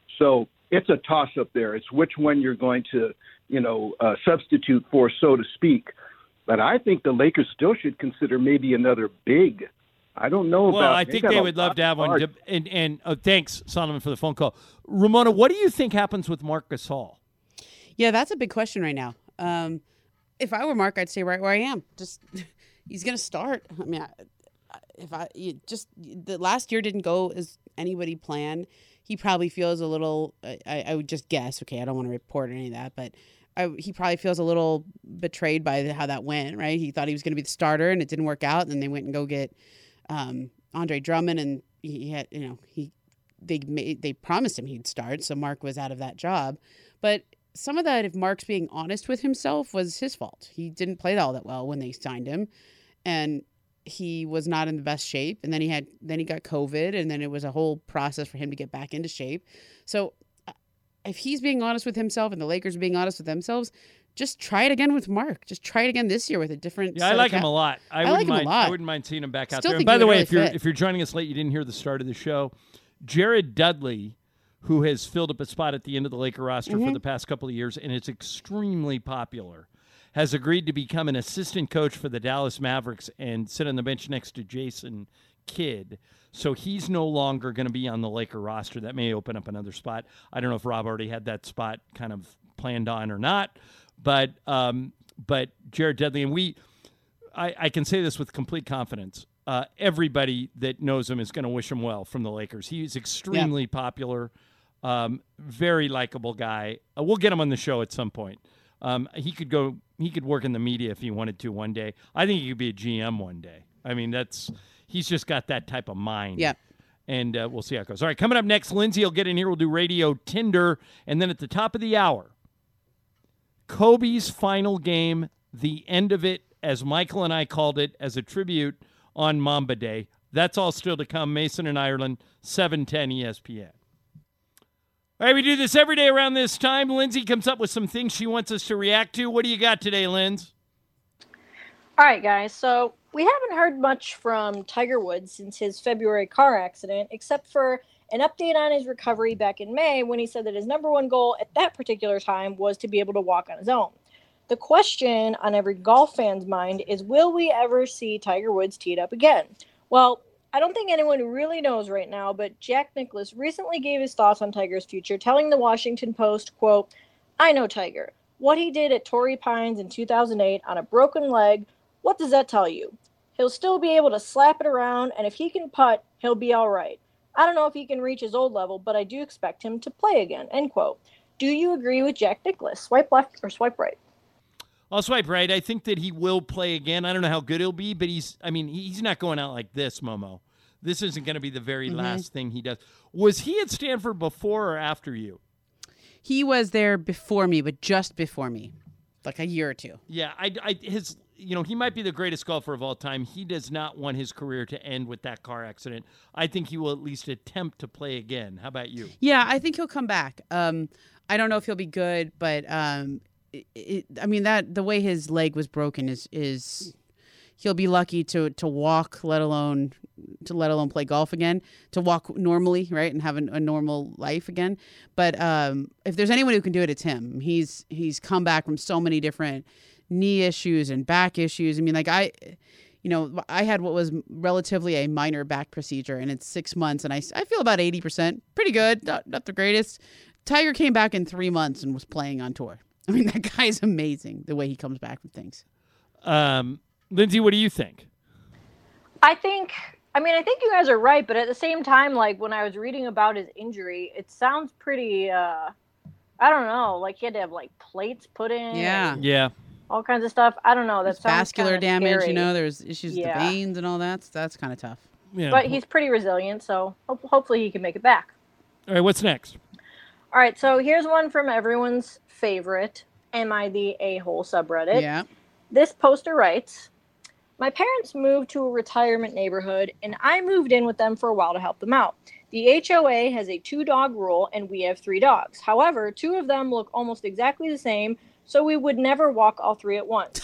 So it's a toss-up there. It's which one you're going to, you know, uh, substitute for, so to speak. But I think the Lakers still should consider maybe another big. I don't know Well, about. I think got they a would love lot to have of one. guards. And, and oh, thanks, Solomon, for the phone call. Ramona, what do you think happens with Marc Gasol? Yeah, that's a big question right now. Um, if I were Mark, I'd stay right where I am. Just he's going to start. I mean, I, if I you just the last year didn't go as anybody planned. He probably feels a little. I, I would just guess. Okay, I don't want to report any of that, but I, he probably feels a little betrayed by the, how that went. Right? He thought he was going to be the starter, and it didn't work out. And then they went and go get um, Andre Drummond, and he had you know he they made they promised him he'd start, so Mark was out of that job, but. Some of that, if Mark's being honest with himself, was his fault. He didn't play all that well when they signed him, and he was not in the best shape. And then he had, then he got COVID, and then it was a whole process for him to get back into shape. So, if he's being honest with himself, and the Lakers are being honest with themselves, just try it again with Mark. Just try it again this year with a different. Yeah, I set like of him cap- a lot. I, I wouldn't like him mind, a lot. I wouldn't mind seeing him back out Still there. And think by he the would way, really if you're fit. if you're joining us late, you didn't hear the start of the show. Jared Dudley, who has filled up a spot at the end of the Laker roster for Mhm. the past couple of years, and it's extremely popular, has agreed to become an assistant coach for the Dallas Mavericks and sit on the bench next to Jason Kidd. So he's no longer going to be on the Laker roster. That may open up another spot. I don't know if Rob already had that spot kind of planned on or not, but um, but Jared Dudley, and we, I, I can say this with complete confidence. Uh, everybody that knows him is going to wish him well from the Lakers. He's extremely popular, um, very likable guy. Uh, we'll get him on the show at some point. Um, he could go. He could work in the media if he wanted to one day. I think he could be a G M one day. I mean, that's he's just got that type of mind. Yeah. And uh, we'll see how it goes. All right, coming up next, Lindsay will get in here. We'll do Radio Tinder, and then at the top of the hour, Kobe's final game, the end of it, as Michael and I called it, as a tribute on Mamba Day. That's all still to come. Mason and Ireland, seven ten E S P N. All right, we do this every day around this time. Lindsay comes up with some things she wants us to react to. What do you got today, Linz? All right, guys. So We haven't heard much from Tiger Woods since his February car accident, except for an update on his recovery back in May when he said that his number one goal at that particular time was to be able to walk on his own. The question on every golf fan's mind is, will we ever see Tiger Woods teed up again? Well, I don't think anyone really knows right now, but Jack Nicklaus recently gave his thoughts on Tiger's future, telling the Washington Post, quote, "I know Tiger. What he did at Torrey Pines in two thousand eight on a broken leg, what does that tell you? He'll still be able to slap it around, and if he can putt, he'll be all right. I don't know if he can reach his old level, but I do expect him to play again," end quote. Do you agree with Jack Nicklaus? Swipe left or swipe right? I'll swipe right. I think that he will play again. I don't know how good he'll be, but he's, I mean, he's not going out like this, Momo. This isn't going to be the very mm-hmm. last thing he does. Was he at Stanford before or after you? He was there before me, but just before me, like a year or two. Yeah, I, I, his, you know, he might be the greatest golfer of all time. He does not want his career to end with that car accident. I think he will at least attempt to play again. How about you? Yeah, I think he'll come back. Um, I don't know if he'll be good, but um, it, it, I mean that the way his leg was broken is is he'll be lucky to to walk, let alone to let alone play golf again, to walk normally, right, and have a, a normal life again. But um, if there's anyone who can do it, it's him. He's he's come back from so many different knee issues and back issues. I mean, like I, you know, I had what was relatively a minor back procedure, and it's six months, and I, I feel about eighty percent, pretty good, not, not the greatest. Tiger came back in three months and was playing on tour. I mean, that guy's amazing, the way he comes back from things. Um, Lindsay, what do you think? I think, I mean, I think you guys are right, but at the same time, like when I was reading about his injury, it sounds pretty, uh, I don't know, like he had to have like plates put in. Yeah. Yeah. All kinds of stuff. I don't know. That There's sounds vascular damage, scary. you know, there's issues with Yeah. the veins and all that. So that's kind of tough. Yeah. But he's pretty resilient, so ho- hopefully he can make it back. All right, what's next? All right, so here's one from everyone's favorite, Am I the A-Hole subreddit. Yeah. This poster writes, "My parents moved to a retirement neighborhood, and I moved in with them for a while to help them out. The H O A has a two-dog rule, and we have three dogs. However, two of them look almost exactly the same, so we would never walk all three at once.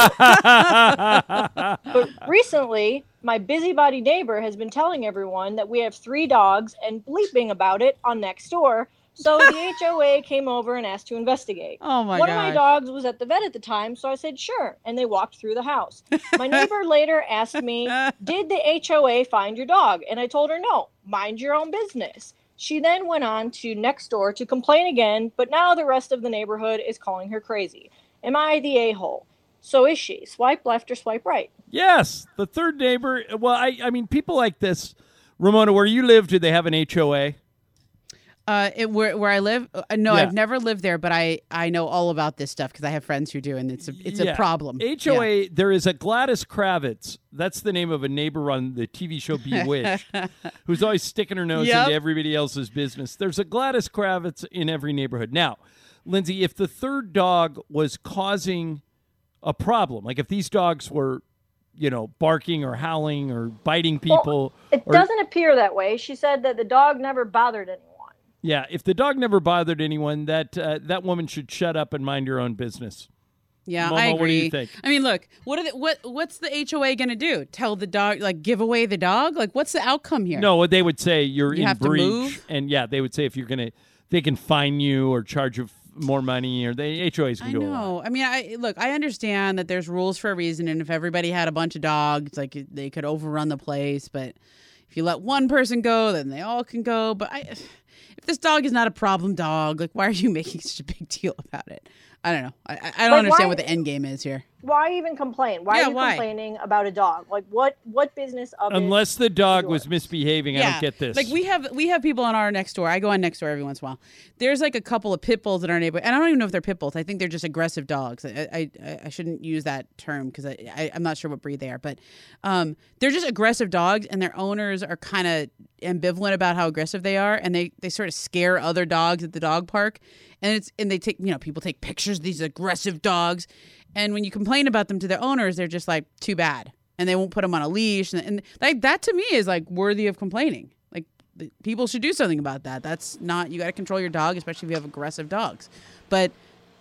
But recently, my busybody neighbor has been telling everyone that we have three dogs and bleeping about it on Nextdoor, so the H O A came over and asked to investigate. Oh, my One of my gosh. dogs was at the vet at the time, so I said sure, and they walked through the house. My neighbor later asked me, did the H O A find your dog? And I told her no, mind your own business. She then went on to Nextdoor to complain again, but now the rest of the neighborhood is calling her crazy. Am I the a-hole? So is she. Swipe left or swipe right? Yes, the third neighbor. Well, I, I mean, people like this. Ramona, where you live, do they have an H O A? Uh, it, where where I live, uh, no, Yeah. I've never lived there, but I, I know all about this stuff because I have friends who do, and it's a it's Yeah. a problem. H O A, Yeah. there is a Gladys Kravitz. That's the name of a neighbor on the T V show Bewitched, who's always sticking her nose Yep. into everybody else's business. There's a Gladys Kravitz in every neighborhood. Now, Lindsay, if the third dog was causing a problem, like if these dogs were, you know, barking or howling or biting people. It or- doesn't appear that way. She said that the dog never bothered anyone. Yeah, if the dog never bothered anyone, that uh, that woman should shut up and mind her own business. Yeah, Momo, I agree. what do you think? I mean, look, what are the, what what's the H O A going to do? Tell the dog, like, give away the dog? Like, what's the outcome here? No, they would say you're You in have to breach, move? and yeah, they would say if you're gonna, they can fine you or charge you f- more money, or the H O As can I do a lot. know. I mean, I look. I understand that there's rules for a reason, and if everybody had a bunch of dogs, like they could overrun the place. But if you let one person go, then they all can go. But I, if this dog is not a problem dog, like why are you making such a big deal about it? I don't know. I, I I don't Like, understand why- what the end game is here. Why even complain? Why Yeah, are you why? complaining about a dog? Like, what what business of it? Unless the dog was misbehaving, I don't get this. Like we have we have people on our next door. I go on next door every once in a while. There's like a couple of pit bulls in our neighborhood, and I don't even know if they're pit bulls. I think they're just aggressive dogs. I I, I shouldn't use that term because I, I I'm not sure what breed they are, but um, they're just aggressive dogs, and their owners are kind of ambivalent about how aggressive they are, and they they sort of scare other dogs at the dog park, and it's and they take you know people take pictures of these aggressive dogs. And when you complain about them to their owners, they're just like, too bad. And they won't put them on a leash. And, and like that to me is like worthy of complaining. Like the, people should do something about that. That's not, you got to control your dog, especially if you have aggressive dogs. But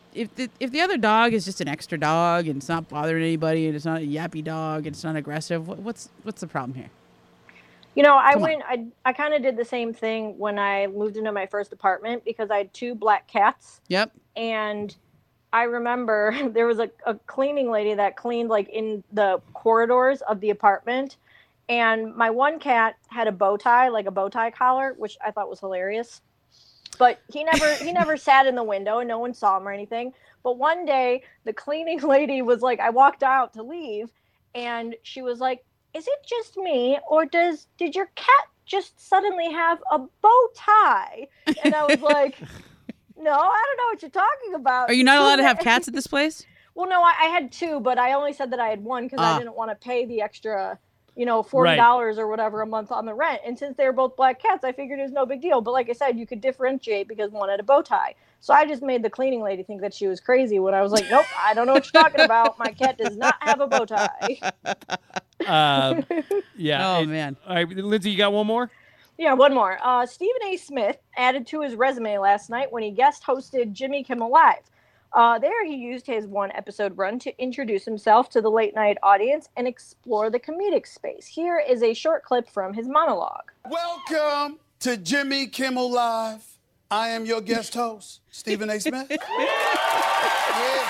if the if the other dog is just an extra dog and it's not bothering anybody and it's not a yappy dog and it's not aggressive, what, what's what's the problem here? You know, I Come went, I, I kind of did the same thing when I moved into my first apartment because I had two black cats. Yep. And I remember there was a, a cleaning lady that cleaned like in the corridors of the apartment. And my one cat had a bow tie, like a bow tie collar, which I thought was hilarious. But he never he never sat in the window and no one saw him or anything. But one day the cleaning lady was like, I walked out to leave and she was like, is it just me or does did your cat just suddenly have a bow tie? And I was like, no, I don't know what you're talking about. Are you not allowed to have cats at this place? Well, no, I, I had two, but I only said that I had one because Ah. I didn't want to pay the extra, you know, forty dollars or whatever a month on the rent. And since they were both black cats, I figured it was no big deal. But like I said, you could differentiate because one had a bow tie. So I just made the cleaning lady think that she was crazy when I was like, nope, I don't know what you're talking about. My cat does not have a bow tie. Um, yeah. Oh, it- man. All right, Lindsay, you got one more? Yeah, one more. Uh, Stephen A. Smith added to his resume last night when he guest hosted Jimmy Kimmel Live. Uh, there, he used his one episode run to introduce himself to the late night audience and explore the comedic space. Here is a short clip from his monologue. Welcome to Jimmy Kimmel Live. I am your guest host, Stephen A. Smith. Yeah.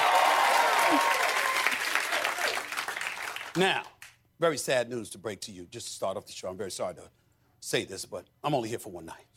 Now, very sad news to break to you, just to start off the show. I'm very sorry to say this, but I'm only here for one night.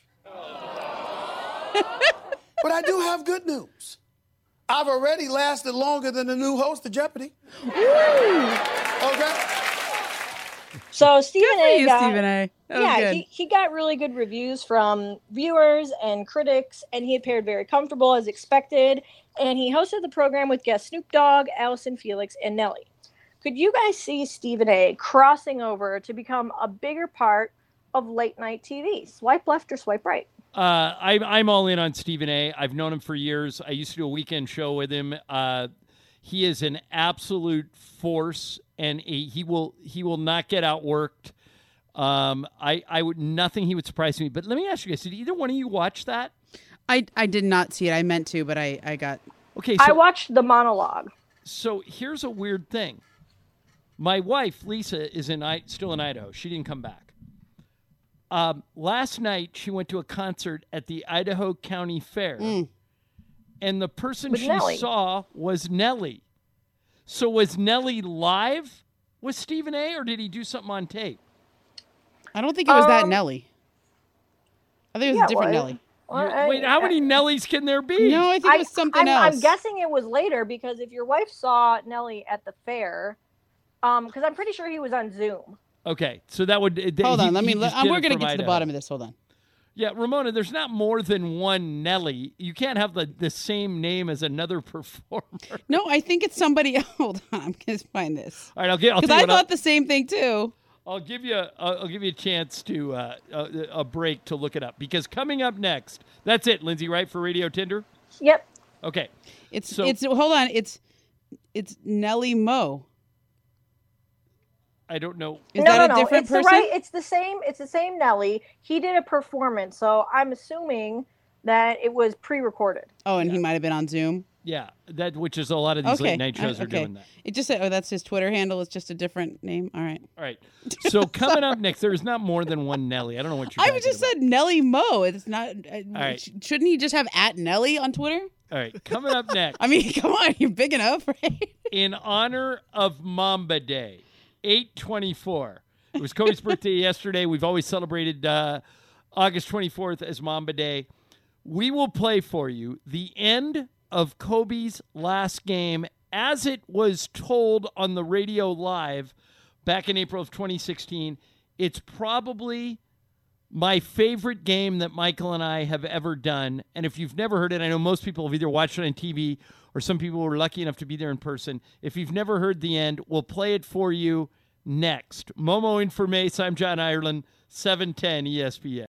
But I do have good news. I've already lasted longer than the new host of Jeopardy. Okay? So Stephen Good for A. you, got, Stephen A. That was yeah, good. he, he got really good reviews from viewers and critics, and he appeared very comfortable as expected. And he hosted the program with guests Snoop Dogg, Allison Felix, and Nelly. Could you guys see Stephen A. crossing over to become a bigger part of late night T V? Swipe left or swipe right? Uh, I'm I'm all in on Stephen A. I've known him for years. I used to do a weekend show with him. Uh, he is an absolute force, and he, he will he will not get outworked. Um, I I would nothing he would surprise me. But let me ask you guys: did either one of you watch that? I I did not see it. I meant to, but I I got. Okay, so, I watched the monologue. So here's a weird thing. My wife Lisa is in I still in Idaho. She didn't come back. Um, last night, she went to a concert at the Idaho County Fair, Mm. and the person With she Nelly. saw was Nelly. So was Nelly live with Stephen A., or did he do something on tape? I don't think it was that Um, Nelly. I think it was yeah, a different well, Nelly. Well, You- I- Wait, how many Nellys can there be? No, I think it was something I'm, else. I'm guessing it was later because if your wife saw Nelly at the fair, um, because I'm pretty sure he was on Zoom. Okay, so that would th- Hold he- on, let me. he Let, just did we're it gonna from get to the Idaho. bottom of this. Hold on. Yeah, Ramona, there's not more than one Nelly. You can't have the, the same name as another performer. No, I think it's somebody. Hold on, I'm gonna find this. All right, I'll get. I'll Because tell you I what, I'll- thought the same thing too. I'll give you a, I'll give you a chance to uh, a, a break to look it up because coming up next, that's it, Lindsay, right, for Radio Tinder? Yep. Okay. It's So- it's hold on. It's it's Nelly Mo. I don't know. Is no, that no, a no. different it's person? The right. It's the same. It's the same Nelly. He did a performance, so I'm assuming that it was pre-recorded. Oh, and he might have been on Zoom. Yeah, that which is a lot of these Okay. late night shows uh, are okay. doing that. It just said, oh, that's his Twitter handle. It's just a different name. All right. All right. So coming up next, there is not more than one Nelly. I don't know what you're I talking just about. said Nelly Mo. It's not. Uh, right. sh- Shouldn't he just have at Nelly on Twitter? All right, coming up next. I mean, come on, you're big enough, right? In honor of Mamba Day, eight twenty-four. It was Kobe's birthday yesterday. We've always celebrated uh, August twenty-fourth as Mamba Day. We will play for you the end of Kobe's last game as it was told on the radio live back in April of twenty sixteen. It's probably my favorite game that Michael and I have ever done. And if you've never heard it, I know most people have either watched it on T V or some people were lucky enough to be there in person. If you've never heard the end, we'll play it for you next. Momo Informés, I'm John Ireland, seven ten E S P N.